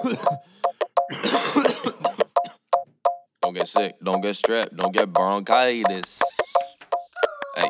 Don't get sick, don't get strep, don't get bronchitis. Hey.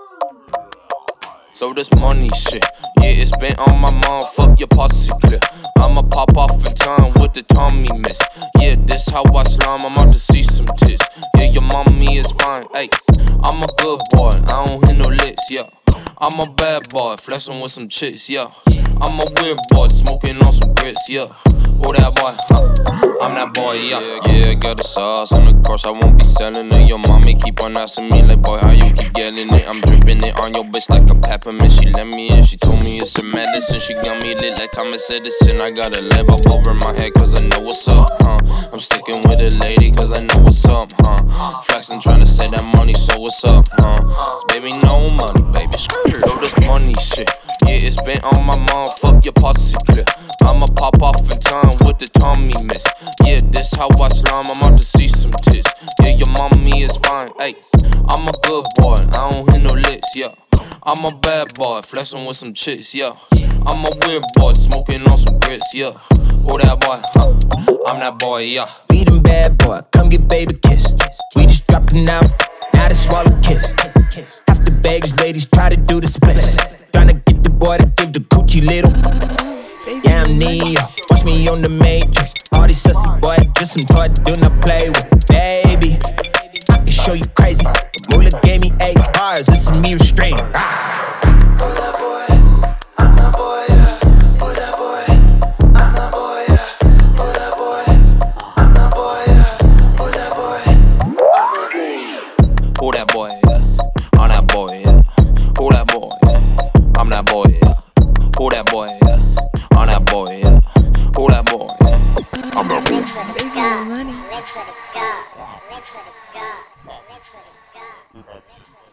So this money shit, yeah, it's been on my mind, fuck your posse clear. I'ma pop off in time with the Tommy miss. Yeah, this how I slime, I'm out to see some tits. Yeah, your mommy is fine, ayy. I'm a good boy, I don't hit no licks, yeah. I'm a bad boy, flexing with some chicks, yeah. I'm a weird boy, smoking on some grits, yeah. Oh, that boy, I'm that boy, yeah. Yeah, got the sauce on the course, I won't be selling it. Your mommy keep on asking me like, boy, how you keep yelling it? I'm dripping it on your bitch like a peppermint. She let me in, she told me it's a medicine. She got me lit like Thomas Edison. I got a lamp up over my head cause I know what's up, I'm sticking with a lady cause I know what's up, Flexing trying to say that money, so what's up, So baby, no money, baby, so this money shit, yeah, it's been on my mind, fuck your posse clear. I'ma pop off in time with the Tommy miss. Yeah, this how I slime, I'm out to see some tits. Yeah, your mommy is fine, ayy. I'm a good boy, I don't hit no licks, yeah. I'm a bad boy, flexing with some chicks, yeah. I'm a weird boy, smoking on some grits, yeah. Oh, that boy, I'm that boy, yeah. We them bad boy, come get baby kiss. We just dropped it now they swallow kiss. Half the baggage ladies try to do the split. Tryna get the boy to give the coochie little. Yeah, I'm Neo, watch me on the Matrix. All these sussy boys, just some toy do not play with. Baby, I can show you crazy. The Moolah gave me 8 bars, this is me restrained. Oh, that boy, I'm that boy, yeah. Oh, that boy, I'm that boy, yeah. Oh, that boy, I'm that boy, yeah. Oh, that boy, who that boy, yeah. I'm that boy, yeah. Who that boy, yeah. I'm that boy, yeah. Who that boy, yeah. I'm that boy, yeah. Who that boy, yeah. I'm that boy. Rich for the God, rich for the God, rich for the God, rich for the God.